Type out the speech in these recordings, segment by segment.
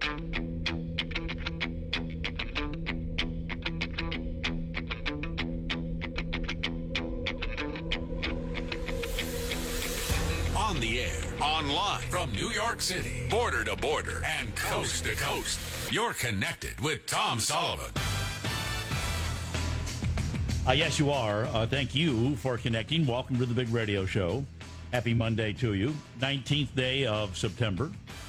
On the air, online, from New York City, border to border, and coast to coast. You're connected with Tom Sullivan. Yes, you are. Thank you for connecting. Welcome to the Big Radio Show. Happy Monday to you. 19th day of September,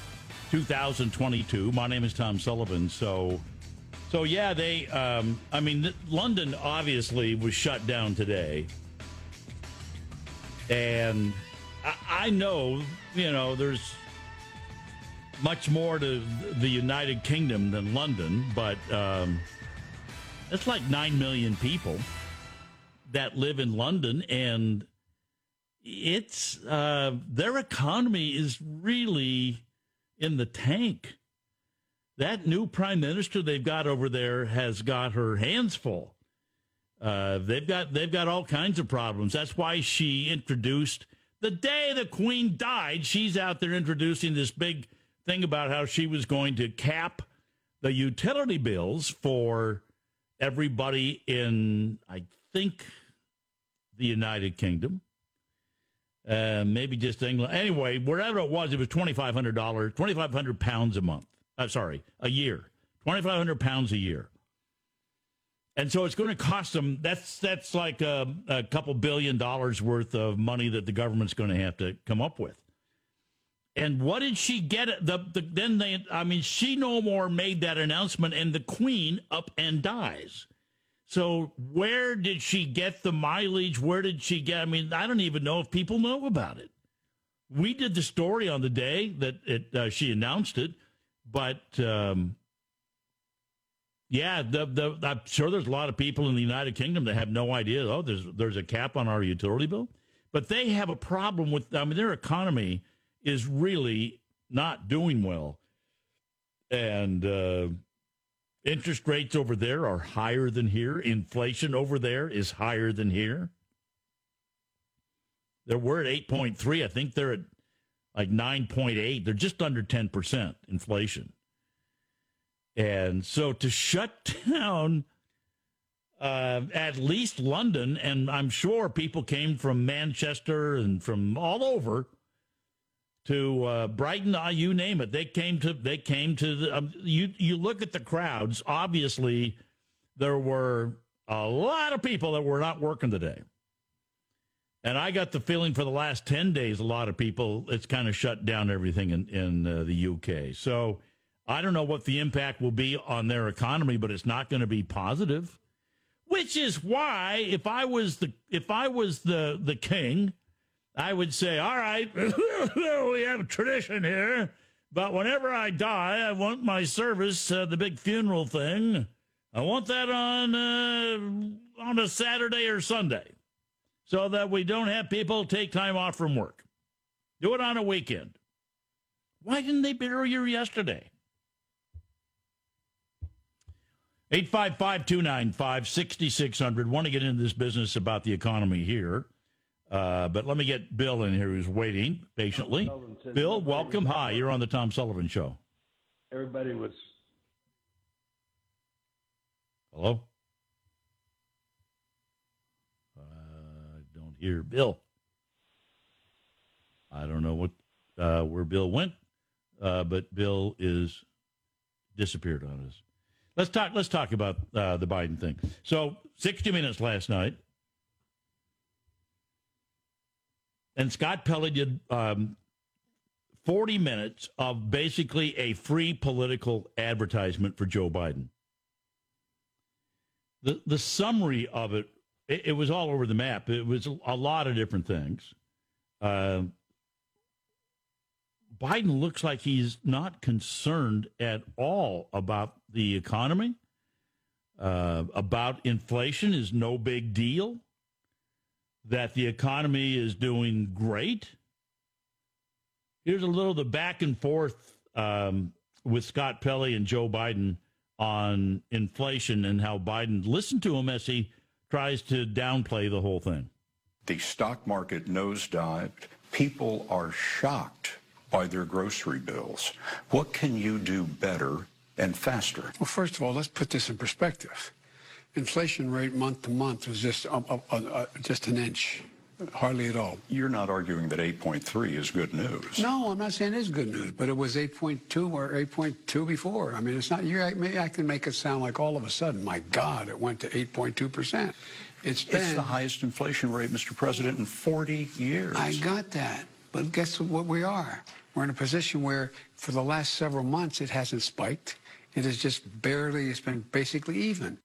2022. My name is Tom Sullivan. So yeah, London obviously was shut down today. And I know, there's much more to the United Kingdom than London, but it's like 9 million people that live in London, and it's their economy is really in the tank. That new prime minister they've got over there has got her hands full. They've got all kinds of problems. That's why she introduced, the day the Queen died, she's out there introducing this big thing about how she was going to cap the utility bills for everybody in, I think, the United Kingdom. Maybe just England. Anyway, wherever it was $2,500, 2,500 pounds a month. A year. 2,500 pounds a year. And so it's going to cost them, that's like a couple $1 billion worth of money that the government's going to have to come up with. And what did she get? She no more made that announcement, and the Queen up and dies. So where did she get the mileage? Where did she get? I don't even know if people know about it. We did the story on the day that she announced it, but I'm sure there's a lot of people in the United Kingdom that have no idea. Oh, there's a cap on our utility bill, but they have a problem with. Their economy is really not doing well, and interest rates over there are higher than here. Inflation over there is higher than here. We're at 8.3. I think they're at like 9.8. They're just under 10% inflation. And so to shut down at least London, and I'm sure people came from Manchester and from all over to Brighton, you name it. They came to the, you look at the crowds, obviously there were a lot of people that were not working today. And I got the feeling for the last 10 days, a lot of people, it's kind of shut down everything in the UK. So I don't know what the impact will be on their economy, but it's not going to be positive, which is why if I was the king, I would say, all right, we have a tradition here, but whenever I die, I want my service, the big funeral thing, I want that on a Saturday or Sunday so that we don't have people take time off from work. Do it on a weekend. Why didn't they bury her yesterday? 855-295-6600. Want to get into this business about the economy here. But let me get Bill in here who's waiting patiently. Bill, welcome. Hi, you're on the Tom Sullivan Show. Everybody was... Hello? I don't hear Bill. I don't know where Bill went, but Bill is disappeared on us. Let's talk about the Biden thing. So 60 Minutes last night. And Scott Pelley did 40 minutes of basically a free political advertisement for Joe Biden. The summary of it was all over the map. It was a lot of different things. Biden looks like he's not concerned at all about the economy, about inflation is no big deal, that the economy is doing great. Here's a little of the back and forth with Scott Pelley and Joe Biden on inflation and how Biden, listen to him as he tries to downplay the whole thing. The stock market nosedived. People are shocked by their grocery bills. What can you do better and faster? Well, first of all, let's put this in perspective. Inflation rate month to month was just an inch, hardly at all. You're not arguing that 8.3 is good news. No, I'm not saying it's good news, but it was 8.2 or 8.2 before. I mean, it's not. I can make it sound like all of a sudden, my God, it went to 8.2%. It's the highest inflation rate, Mr. President, in 40 years. I got that, but guess what we are? We're in a position where, for the last several months, it hasn't spiked. It has just barely. It's been basically even.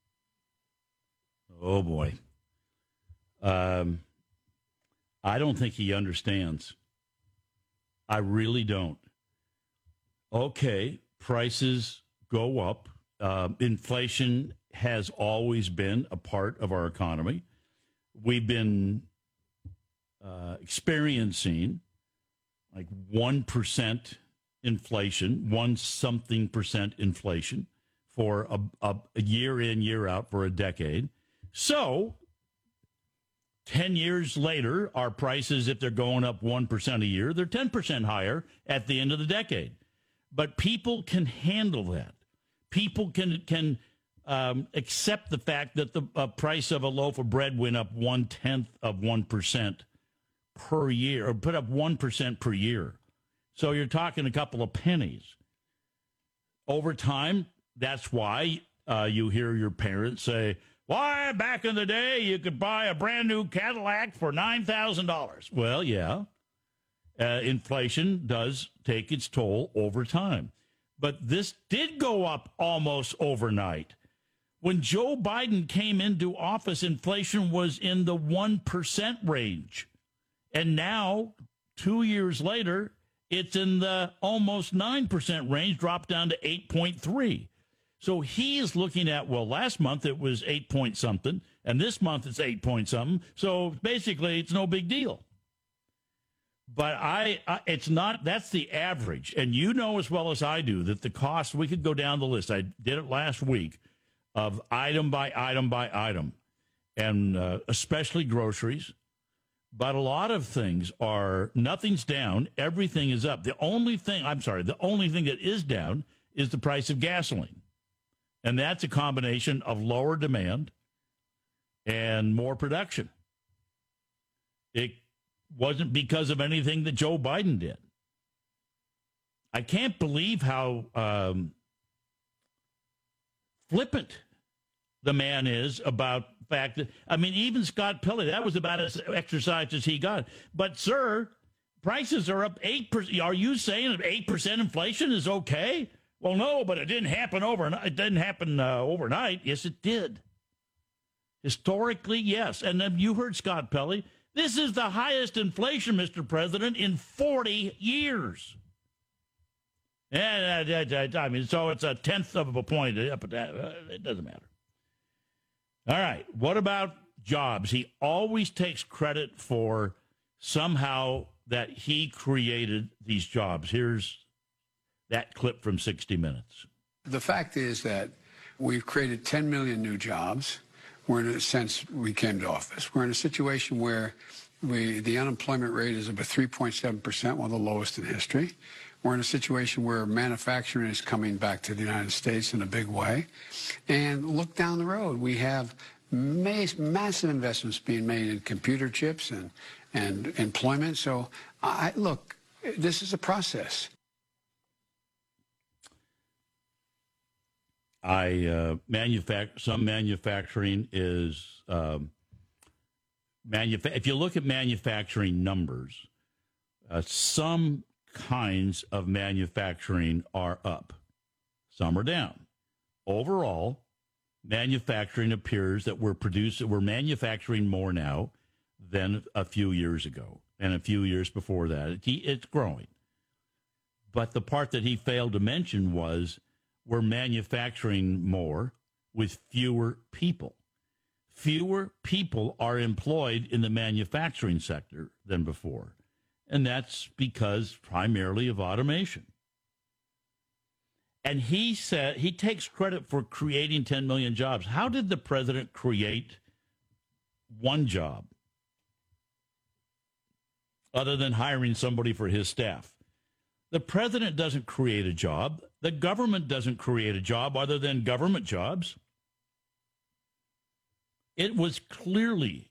Oh, boy. I don't think he understands. I really don't. Okay, prices go up. Inflation has always been a part of our economy. We've been experiencing like 1% inflation, 1-something% inflation for a year in, year out for a decade. So 10 years later, our prices, if they're going up 1% a year, they're 10% higher at the end of the decade. But people can handle that. People can accept the fact that the price of a loaf of bread went up 0.1% per year, or put up 1% per year. So you're talking a couple of pennies. Over time, that's why you hear your parents say, why, back in the day, you could buy a brand new Cadillac for $9,000. Well, yeah, inflation does take its toll over time. But this did go up almost overnight. When Joe Biden came into office, inflation was in the 1% range. And now, 2 years later, it's in the almost 9% range, dropped down to 8.3. So he's looking at, well, last month it was 8 point something, and this month it's 8 point something. So basically, it's no big deal. But it's not, that's the average. And you know as well as I do that the cost, we could go down the list. I did it last week of item by item by item, and especially groceries. But a lot of things are, nothing's down. Everything is up. The only thing that is down is the price of gasoline. And that's a combination of lower demand and more production. It wasn't because of anything that Joe Biden did. I can't believe how flippant the man is about the fact that, I mean, even Scott Pelley, that was about as exercise as he got. But, sir, prices are up 8%. Are you saying that 8% inflation is okay? Well, no, but it didn't happen overnight. It didn't happen overnight. Yes, it did. Historically, yes. And then you heard Scott Pelley. This is the highest inflation, Mr. President, in 40 years. And I mean, so it's a tenth of a point. It doesn't matter. All right. What about jobs? He always takes credit for somehow that he created these jobs. Here's that clip from 60 Minutes. The fact is that we've created 10 million new jobs. We're in a sense, we came to office. We're in a situation where the unemployment rate is about 3.7%, one of the lowest in history. We're in a situation where manufacturing is coming back to the United States in a big way. And look down the road. We have massive investments being made in computer chips and employment. So, look, this is a process. Some manufacturing is if you look at manufacturing numbers, some kinds of manufacturing are up, some are down. Overall, manufacturing appears that we're manufacturing more now than a few years ago, and a few years before that. It's growing. But the part that he failed to mention was we're manufacturing more with fewer people. Fewer people are employed in the manufacturing sector than before. And that's because primarily of automation. And he said he takes credit for creating 10 million jobs. How did the president create one job other than hiring somebody for his staff? The president doesn't create a job. The government doesn't create a job other than government jobs. It was clearly,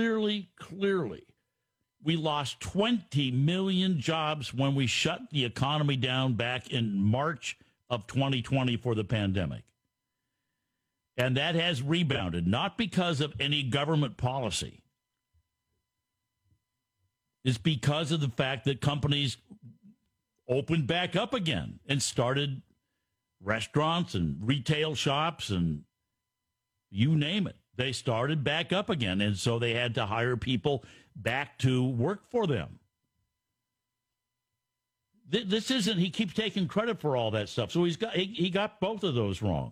we lost 20 million jobs when we shut the economy down back in March of 2020 for the pandemic. And that has rebounded, not because of any government policy. It's because of the fact that companies opened back up again and started restaurants and retail shops and you name it. They started back up again, and so they had to hire people back to work for them. This isn't, he keeps taking credit for all that stuff, so he got both of those wrong.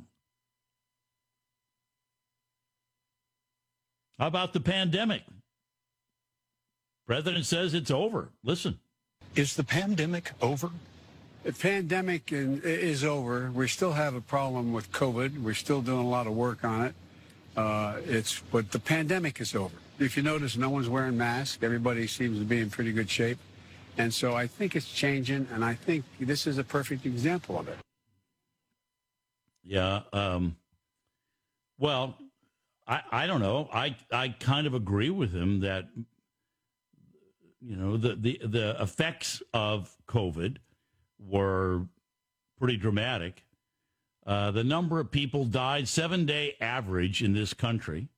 How about the pandemic? President says it's over. Listen. Is the pandemic over? The pandemic is over. We still have a problem with COVID. We're still doing a lot of work on it. But the pandemic is over. If you notice, no one's wearing masks. Everybody seems to be in pretty good shape. And so I think it's changing, and I think this is a perfect example of it. Yeah. Well, I don't know. I kind of agree with him that, you know, the effects of COVID were pretty dramatic. The number of people died, 7-day average in this country,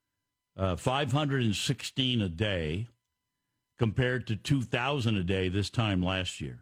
516 a day compared to 2,000 a day this time last year.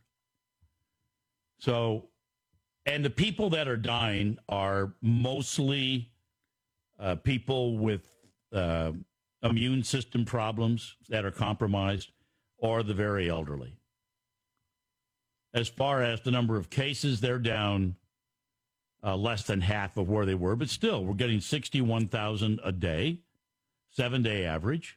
So, and the people that are dying are mostly people with immune system problems that are compromised or the very elderly. As far as the number of cases, they're down less than half of where they were, but still, we're getting 61,000 a day, 7-day average,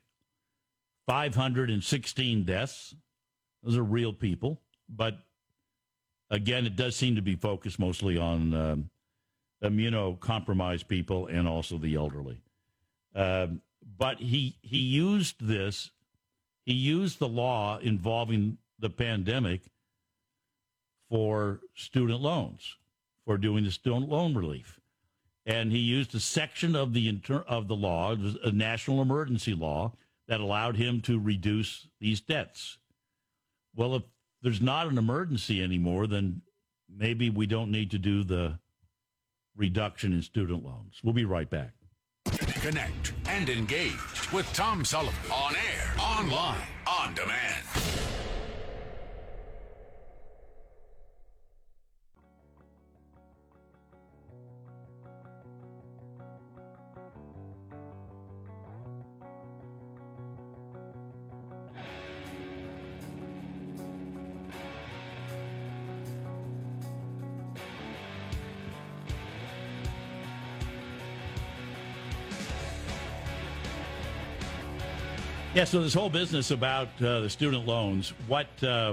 516 deaths. Those are real people, but again, it does seem to be focused mostly on immunocompromised people and also the elderly. But he used this. He used the law involving the pandemic for student loans, for doing the student loan relief. And he used a section of the law, a national emergency law, that allowed him to reduce these debts. Well, if there's not an emergency anymore, then maybe we don't need to do the reduction in student loans. We'll be right back. Connect and engage with Tom Sullivan on air, online, on demand. Yeah, so this whole business about the student loans, what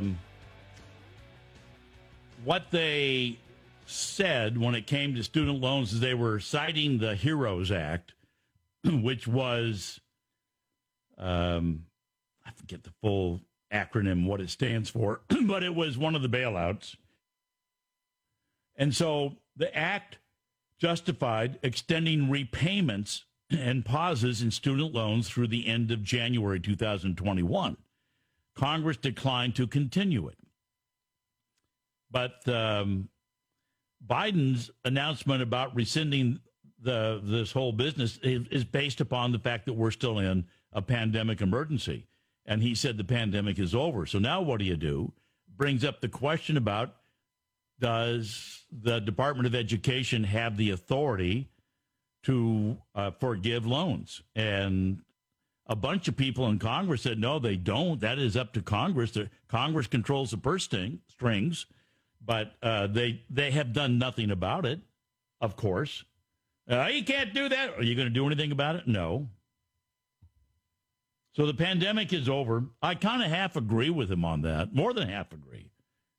they said when it came to student loans is they were citing the HEROES Act, which was, I forget the full acronym, what it stands for, but it was one of the bailouts. And so the act justified extending repayments and pauses in student loans through the end of January 2021. Congress declined to continue it. But Biden's announcement about rescinding this whole business is based upon the fact that we're still in a pandemic emergency. And he said the pandemic is over. So now what do? Brings up the question about, does the Department of Education have the authority to forgive loans? And a bunch of people in Congress said, no, they don't. That is up to Congress. Congress controls the purse strings, but they have done nothing about it, of course. You can't do that. Are you going to do anything about it? No. So the pandemic is over. I kind of half agree with him on that, more than half agree.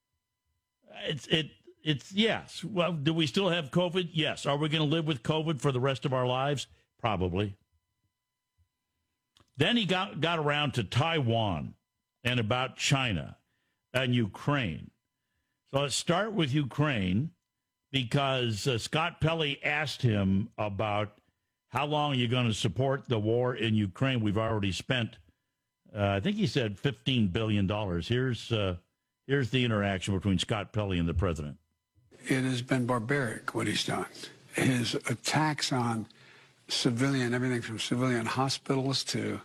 It's yes. Well, do we still have COVID? Yes. Are we going to live with COVID for the rest of our lives? Probably. Then he got around to Taiwan and about China and Ukraine. So let's start with Ukraine, because Scott Pelley asked him about how long are you going to support the war in Ukraine. We've already spent, I think he said $15 billion. Here's the interaction between Scott Pelley and the president. It has been barbaric what he's done. His attacks on civilian, everything from civilian hospitals to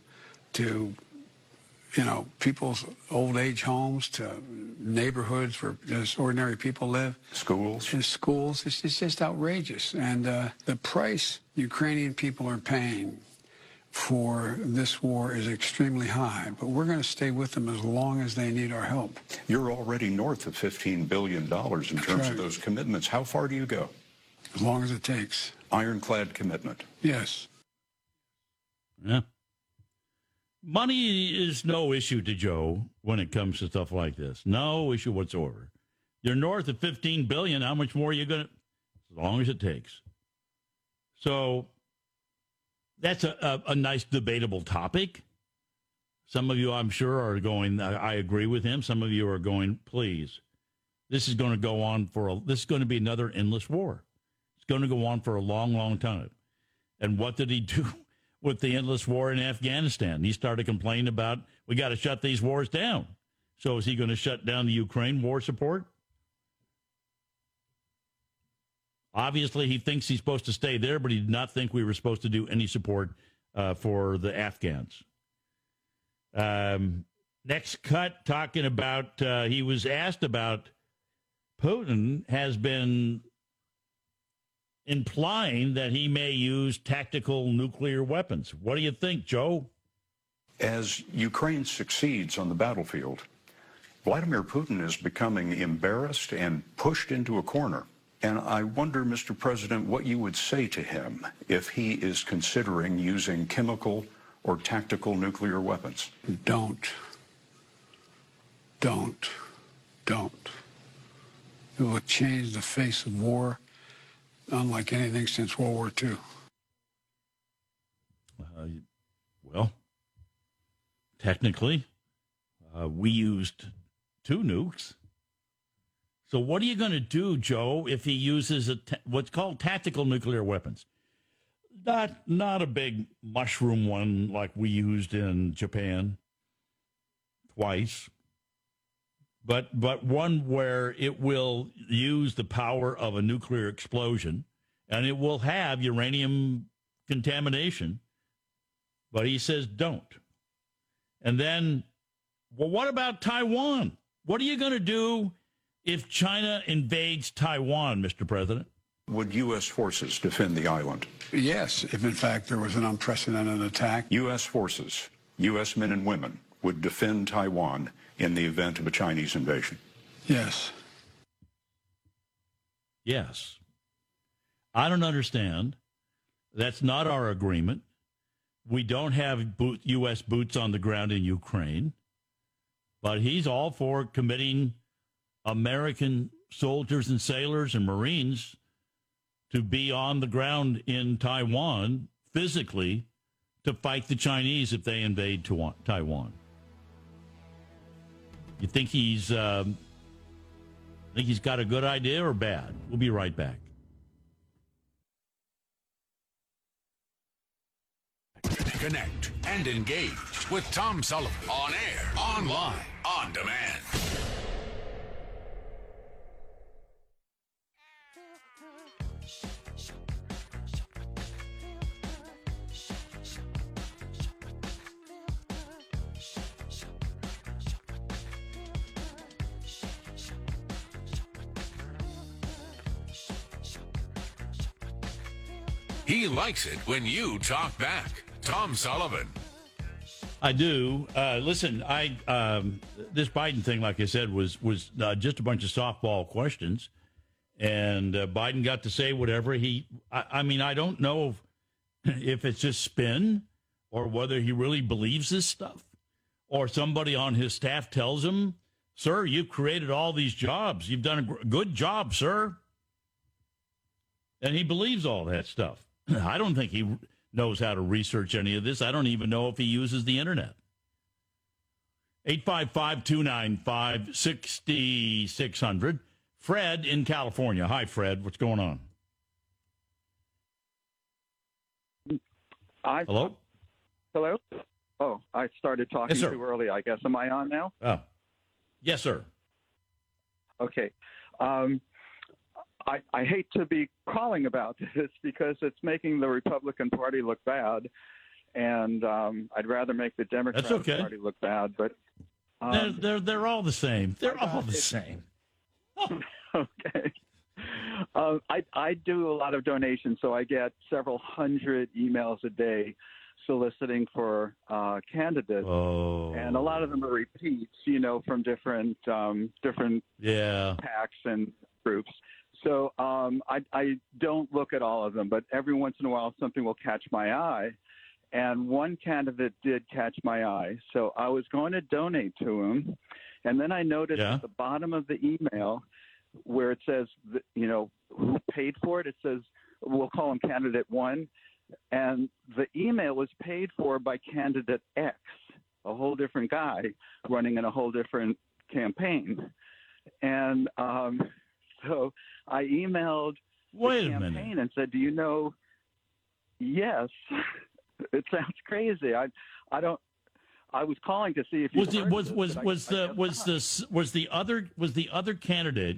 people's old age homes, to neighborhoods where just ordinary people live. Schools. It's just outrageous. And the price Ukrainian people are paying for this war is extremely high. But we're going to stay with them as long as they need our help. You're already north of $15 billion in terms of those commitments. How far do you go? As long as it takes. Ironclad commitment. Yes. Yeah. Money is no issue to Joe when it comes to stuff like this. No issue whatsoever. You're north of $15 billion. How much more are you going to? As long as it takes. So that's a nice debatable topic. Some of you, I'm sure, are going, I agree with him. Some of you are going, please. This is going to go on this is going to be another endless war. It's going to go on for a long, long time. And what did he do with the endless war in Afghanistan? He started complaining about, we got to shut these wars down. So is he going to shut down the Ukraine war support? Obviously, he thinks he's supposed to stay there, but he did not think we were supposed to do any support for the Afghans. Next cut, talking about, he was asked about Putin has been implying that he may use tactical nuclear weapons. What do you think, Joe? As Ukraine succeeds on the battlefield, Vladimir Putin is becoming embarrassed and pushed into a corner. And I wonder, Mr. President, what you would say to him if he is considering using chemical or tactical nuclear weapons. Don't. It will change the face of war unlike anything since World War II. Well, technically, we used 2 nukes. So what are you going to do, Joe, if he uses what's called tactical nuclear weapons? Not a big mushroom one like we used in Japan twice, but one where it will use the power of a nuclear explosion, and it will have uranium contamination. But he says don't. And then, well, what about Taiwan? What are you going to do if China invades Taiwan, Mr. President? Would U.S. forces defend the island? Yes, if in fact there was an unprecedented attack. U.S. forces, U.S. men and women, would defend Taiwan in the event of a Chinese invasion? Yes. Yes. I don't understand. That's not our agreement. We don't have U.S. boots on the ground in Ukraine, but he's all for committing American soldiers and sailors and Marines to be on the ground in Taiwan physically to fight the Chinese if they invade Taiwan. You think he's got a good idea or bad? We'll be right back. Connect and engage with Tom Sullivan on air, online, on demand. He likes it when you talk back. Tom Sullivan. I do. Listen, this Biden thing, like I said, was just a bunch of softball questions, and Biden got to say whatever I mean, I don't know if it's just spin or whether he really believes this stuff, or somebody on his staff tells him, "Sir, you've created all these jobs. You've done a good job, sir," and he believes all that stuff. I don't think he knows how to research any of this. I don't even know if he uses the internet. 855-295-6600. Fred in California. Hi, Fred. What's going on? Hello? Hello? Oh, I started talking Yes, sir. too early, I guess. Am I on now? Oh, yes, sir. Okay. I hate to be calling about this because it's making the Republican Party look bad, and I'd rather make the Democratic okay. Party look bad. But They're all the same. They're all the same. okay. I do a lot of donations, so I get several hundred emails a day soliciting for candidates, and a lot of them are repeats, from different PACs and groups. So I don't look at all of them, but every once in a while something will catch my eye, and one candidate did catch my eye. So I was going to donate to him, and then I noticed at the bottom of the email where it says, who paid for it, it says, we'll call him candidate 1. And the email was paid for by candidate X, a whole different guy running in a whole different campaign. And so I emailed the campaign and said, do you know? Yes, it sounds crazy. I was calling to see if you was the other candidate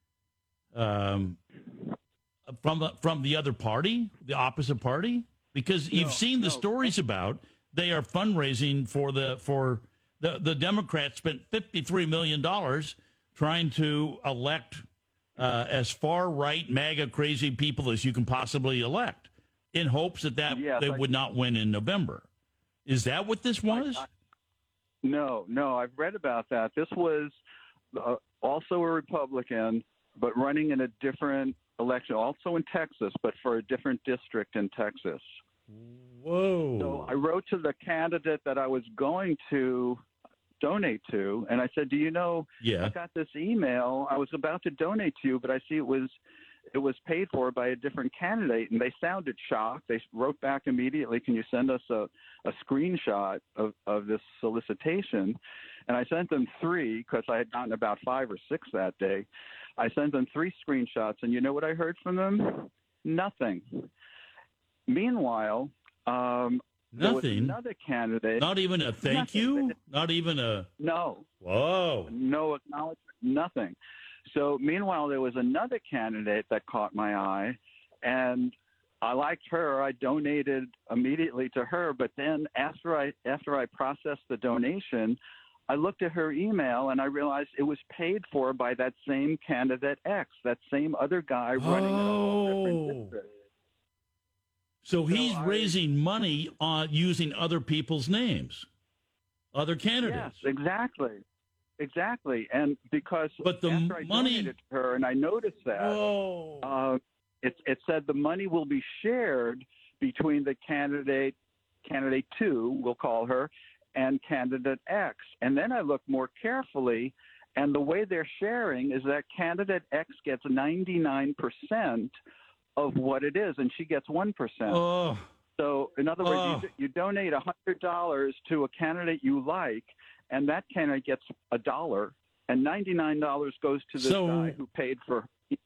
from the other party, the opposite party? Because you've seen the stories about they are fundraising for the Democrats spent $53 million trying to elect as far right MAGA crazy people as you can possibly elect in hopes that they would not win in November. Is that what this was? No, I've read about that. This was also a Republican, but running in a different election, also in Texas, but for a different district in Texas. Whoa. So I wrote to the candidate that I was going to donate to, and I said, do you know, I got this email. I was about to donate to you, but I see it was paid for by a different candidate, and they sounded shocked. They wrote back immediately, can you send us a screenshot of this solicitation? And I sent them 3 because I had gotten about 5 or 6 that day. I sent them 3 screenshots, and you know what I heard from them? Nothing. Meanwhile, there was another candidate. Not even a thank you? Not even a... No. Whoa. No acknowledgement, nothing. So meanwhile, there was another candidate that caught my eye, and I liked her. I donated immediately to her, but then after I processed the donation, I looked at her email and I realized it was paid for by that same candidate X, that same other guy running in a whole different district. So he's raising money on using other people's names, other candidates. Yes, exactly. And because after I donated to her and I noticed that, it said the money will be shared between the candidate 2, we'll call her, and candidate X. And then I looked more carefully, and the way they're sharing is that candidate X gets 99% of what it is, and she gets 1%. Oh. So, in other words, you donate $100 to a candidate you like, and that candidate gets $1, and $99 goes to this guy who paid for.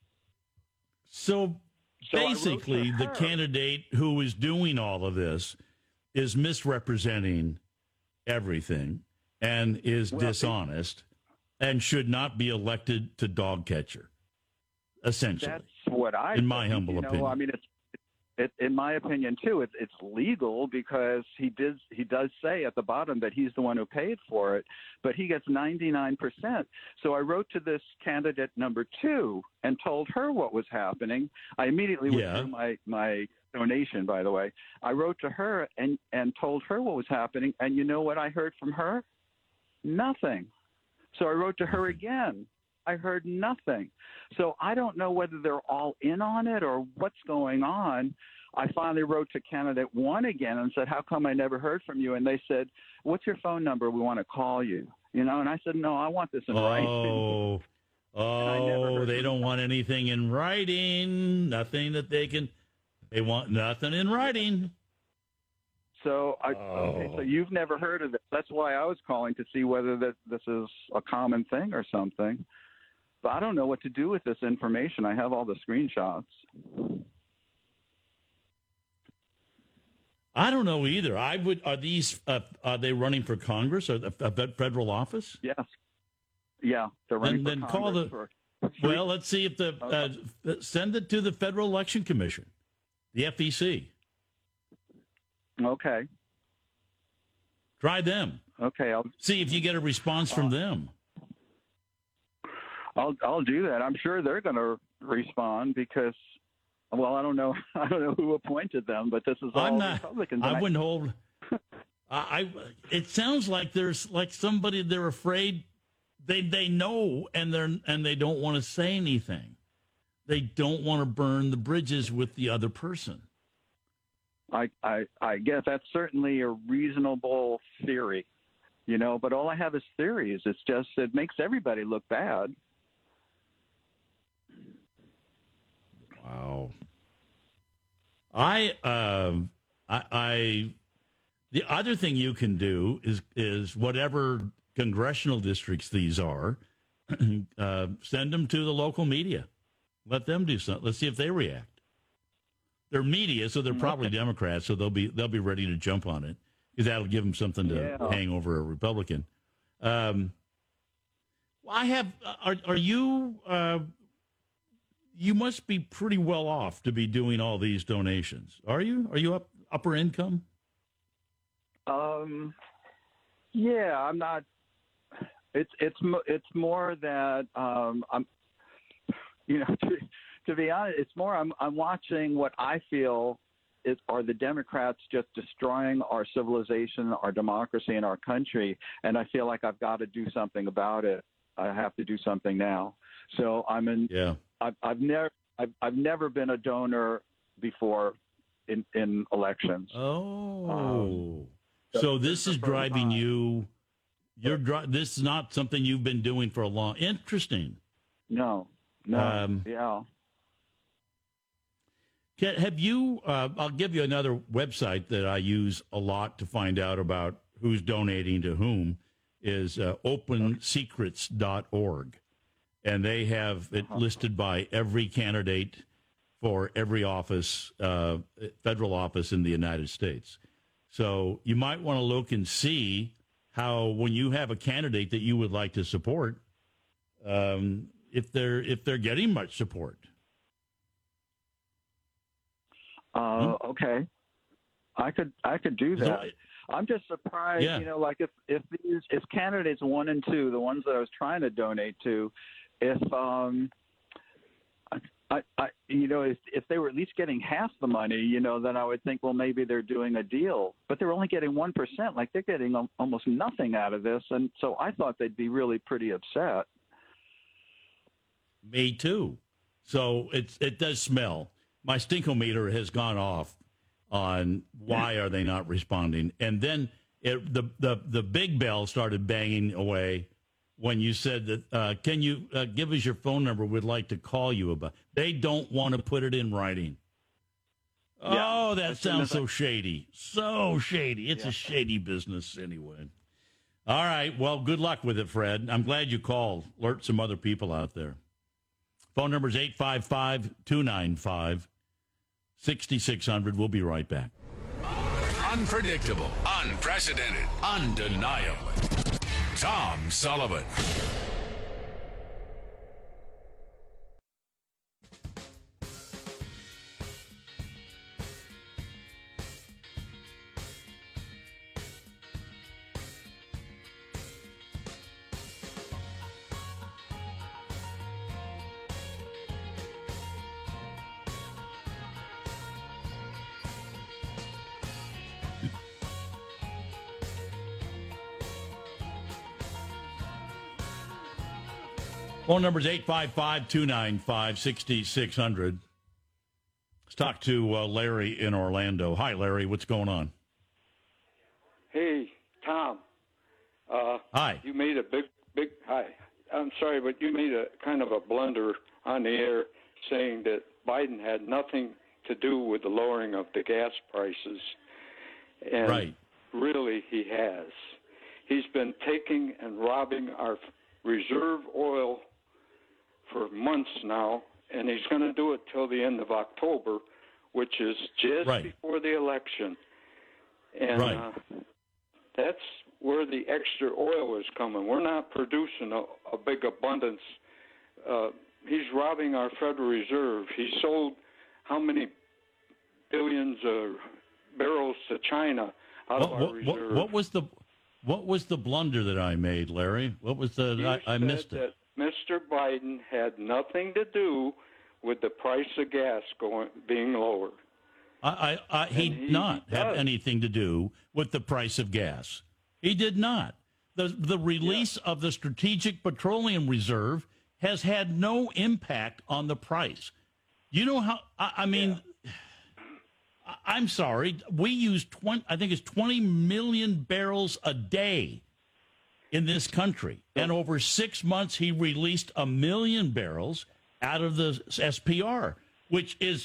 So basically, the candidate who is doing all of this is misrepresenting everything and is dishonest and should not be elected to dog catcher, essentially. That's what I in my humble opinion. I mean, it's in my opinion too. It's legal because he does say at the bottom that he's the one who paid for it, but he gets 99%. So I wrote to this candidate number 2 and told her what was happening. I immediately withdrew my donation, by the way. I wrote to her and told her what was happening, and you know what I heard from her? Nothing. So I wrote to her again. I heard nothing. So I don't know whether they're all in on it or what's going on. I finally wrote to candidate 1 again and said, how come I never heard from you? And they said, what's your phone number? We want to call you. And I said, no, I want this in writing. They don't want anything in writing, nothing that they can. They want nothing in writing. So, okay, so you've never heard of this. That's why I was calling to see whether this is a common thing or something. But I don't know what to do with this information. I have all the screenshots. I don't know either. Are they running for Congress or a federal office? Yes. Yeah, they're running then for call Congress. Well, let's see if send it to the Federal Election Commission, the FEC. Okay. Try them. Okay. I'll See if you get a response from them. I'll do that. I'm sure they're going to respond because, well, I don't know who appointed them, but this is all Republicans. I wouldn't hold. It sounds like there's like somebody they're afraid. They know and they don't want to say anything. They don't want to burn the bridges with the other person. I guess that's certainly a reasonable theory, but all I have is theories. It's just, it makes everybody look bad. Wow. The other thing you can do is whatever congressional districts these are, send them to the local media. Let them do something. Let's see if they react. They're media, so they're probably Democrats, so they'll be ready to jump on it because that'll give them something to hang over a Republican. Are you? You must be pretty well off to be doing all these donations. Are you? Are you upper income? Yeah, I'm not. It's more that I'm. To be honest, it's more I'm watching what I feel are the Democrats just destroying our civilization, our democracy, and our country, and I feel like I've got to do something about it. I have to do something now. So I'm in. Yeah. I've never been a donor before in elections. Oh. So this is driving you. This is not something you've been doing for a long. Interesting. No. Yeah. Have you? I'll give you another website that I use a lot to find out about who's donating to whom. Is opensecrets.org, and they have it listed by every candidate for every office, federal office in the United States. So you might want to look and see how, when you have a candidate that you would like to support, if they're getting much support. Okay, I could do that. So, I'm just surprised, like if candidates 1 and 2, the ones that I was trying to donate to, if if they were at least getting half the money, then I would think, well, maybe they're doing a deal. But they're only getting 1%. Like, they're getting almost nothing out of this, and so I thought they'd be really pretty upset. Me too. So it does smell. My stinkometer has gone off on why are they not responding, and then the big bell started banging away when you said that. Can you give us your phone number? We'd like to call you about. They don't want to put it in writing. Yeah, oh, that sounds so shady. So shady. It's a shady business anyway. All right. Well, good luck with it, Fred. I'm glad you called. Alert some other people out there. Phone number is 855-295-6600. We'll be right back. Unpredictable, unprecedented, undeniable. Tom Sullivan. Phone number is 855-295-6600. Let's talk to Larry in Orlando. Hi, Larry. What's going on? Hey, Tom. Hi. You made a big, hi. I'm sorry, but you made a kind of a blunder on the air saying that Biden had nothing to do with the lowering of the gas prices. And right. Really, he has. He's been taking and robbing our reserve oil for months now, and he's going to do it till the end of October, which is just before the election. And that's where the extra oil is coming. We're not producing a big abundance. He's robbing our Federal Reserve. He sold how many billions of barrels to China out of our reserve. What was the blunder that I made, Larry? What was I missed it. That Mr. Biden had nothing to do with the price of gas being lowered. He did not have anything to do with the price of gas. He did not. The release of the Strategic Petroleum Reserve has had no impact on the price. You know how? I'm sorry. We use 20 million barrels a day in this country, and over 6 months he released 1 million barrels out of the SPR, which is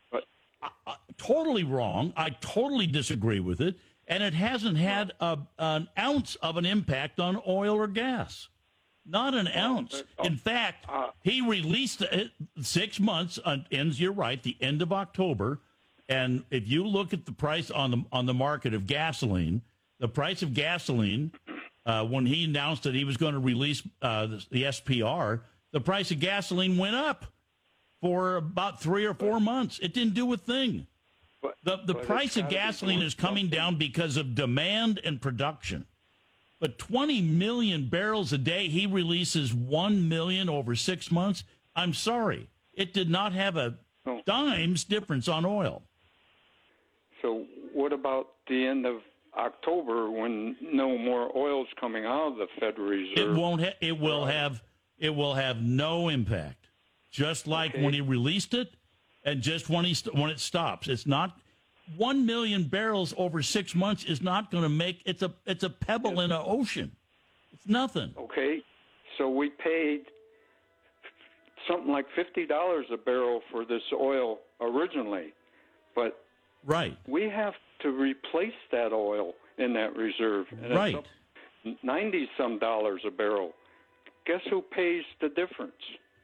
totally wrong. I totally disagree with it, and it hasn't had an ounce of an impact on oil or gas. Not an ounce. In fact, he released 6 months, ends, you're right, the end of October. And if you look at the price on the market of gasoline, the price of gasoline, when he announced that he was going to release the SPR, the price of gasoline went up for about 3 or 4 months. It didn't do a thing. The price of gasoline is coming down because of demand and production. But 20 million barrels a day, he releases 1 million over 6 months. I'm sorry. It did not have a dime's difference on oil. So what about the end of October when no more oil's coming out of the Federal Reserve? It will have no impact. Just like when he released it, and just when it stops. It's not 1 million barrels over 6 months is not going to make it's a pebble in an ocean. It's nothing. Okay, so we paid something like $50 a barrel for this oil originally, but we have to replace that oil in that reserve. And it's up $90-some a barrel. Guess who pays the difference?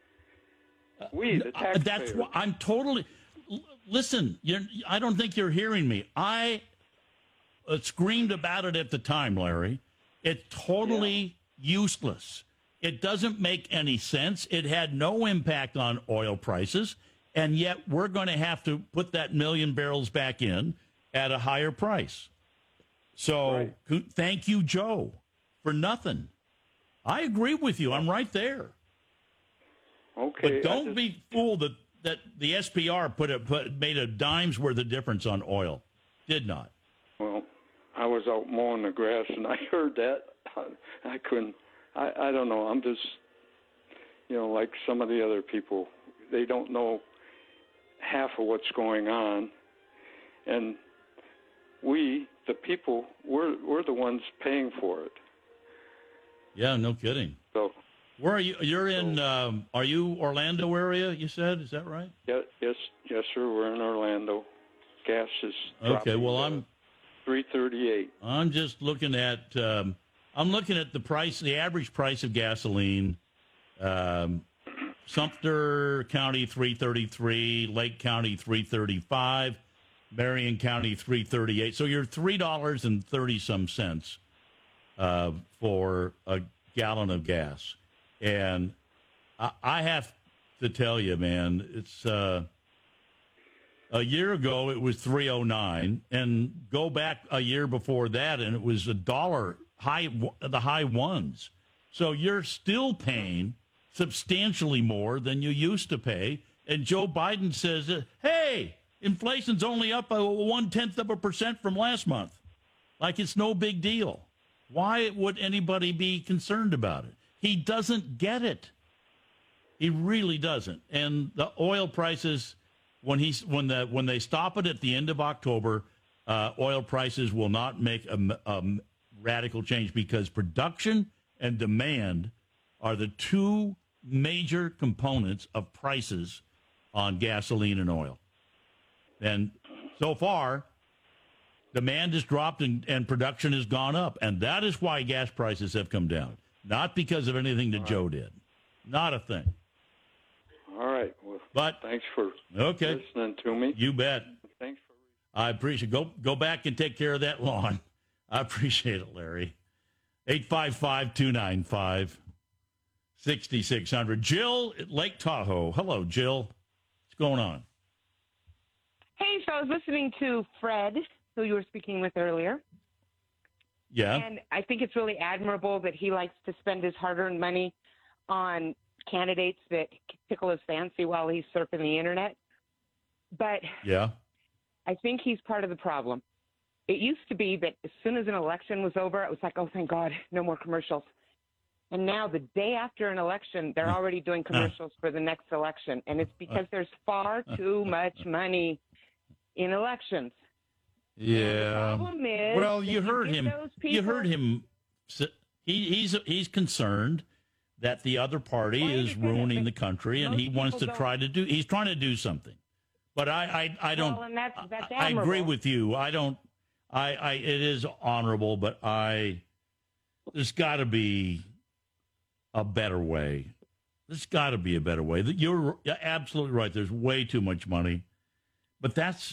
We, the taxpayers. That's what I'm totally. Listen, I don't think you're hearing me. I screamed about it at the time, Larry. It's totally useless. It doesn't make any sense. It had no impact on oil prices, and yet we're going to have to put that million barrels back in at a higher price. So thank you, Joe, for nothing. I agree with you. I'm right there. Okay. But don't be fooled that the SPR made a dime's worth of difference on oil. Did not. Well, I was out mowing the grass, and I heard that. I couldn't. I don't know. I'm just, like some of the other people, they don't know half of what's going on. And we, the people, we're the ones paying for it. Yeah, no kidding. So, where are you? You're in, are you Orlando area, you said? Is that right? Yes, sir. We're in Orlando. Gas is dropping. Okay, well, I'm $3.38. I'm just looking at, the price, the average price of gasoline. Sumter County, $3.33, Lake County, $3.35, Marion County, $3.38. So you're $3.30 cents for a gallon of gas. And I have to tell you, man, it's a year ago it was $3.09, and go back a year before that, and it was $1 the high ones. So you're still paying substantially more than you used to pay. And Joe Biden says, hey, inflation's only up 0.1% from last month. Like it's no big deal. Why would anybody be concerned about it? He doesn't get it. He really doesn't. And the oil prices, when they stop it at the end of October, oil prices will not make a radical change because production and demand are the two major components of prices on gasoline and oil. And so far, demand has dropped and production has gone up. And that is why gas prices have come down. Not because of anything that Joe did. Not a thing. All right. Well, But thanks for okay, listening to me. you bet. Thanks for. I appreciate it. Go back and take care of that lawn. I appreciate it, Larry. 855-295-6600. Jill at Lake Tahoe. Hello, Jill. What's going on? Hey, so I was listening to Fred, who you were speaking with earlier. Yeah. And I think it's really admirable that he likes to spend his hard-earned money on candidates that tickle his fancy while he's surfing the internet. But Yeah. I think he's part of the problem. It used to be that as soon as an election was over, it was like, oh, thank God, no more commercials. And now the day after an election, they're already doing commercials for the next election. And it's because there's far too much money in elections. Yeah. The problem is, well, you that heard give him. those You people- heard him. He's concerned that the other party Well, I is understand that, ruining but the country, and most he wants to people try to do. He's trying to do something. But I don't. Well, and that's I agree admirable. with you. I don't. It is honorable, but there's got to be a better way. There's got to be a better way. You're absolutely right. There's way too much money, but that's.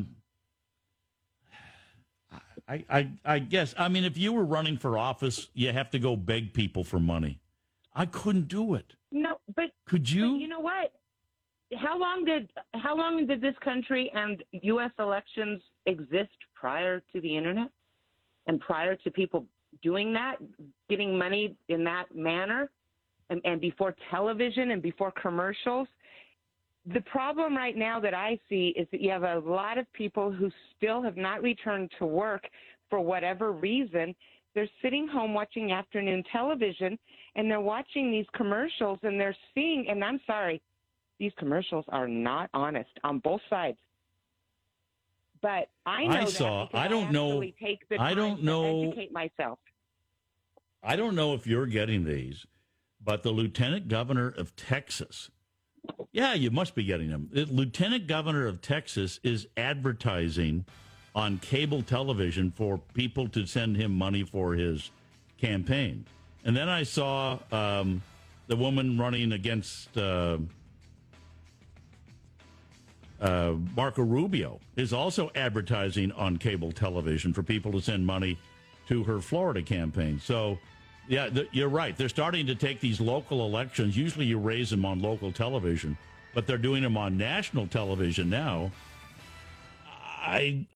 I guess. I mean, if you were running for office, you have to go beg people for money. I couldn't do it. No, but Could you? But you know what? How long did this country and U.S. elections exist prior to the internet and prior to people doing that, getting money in that manner, and before television and before commercials? The problem right now that I see is that you have a lot of people who still have not returned to work for whatever reason. They're sitting home watching afternoon television, and they're watching these commercials, and they're seeing, and I'm sorry, these commercials are not honest on both sides. But I know I don't know. Take the I time don't to know. educate myself. I don't know if you're getting these, but the lieutenant governor of Texas, yeah, you must be getting them. The lieutenant governor of Texas is advertising on cable television for people to send him money for his campaign. And then I saw the woman running against Marco Rubio is also advertising on cable television for people to send money to her Florida campaign. So, yeah, you're right. They're starting to take these local elections. Usually you raise them on local television, but they're doing them on national television now. I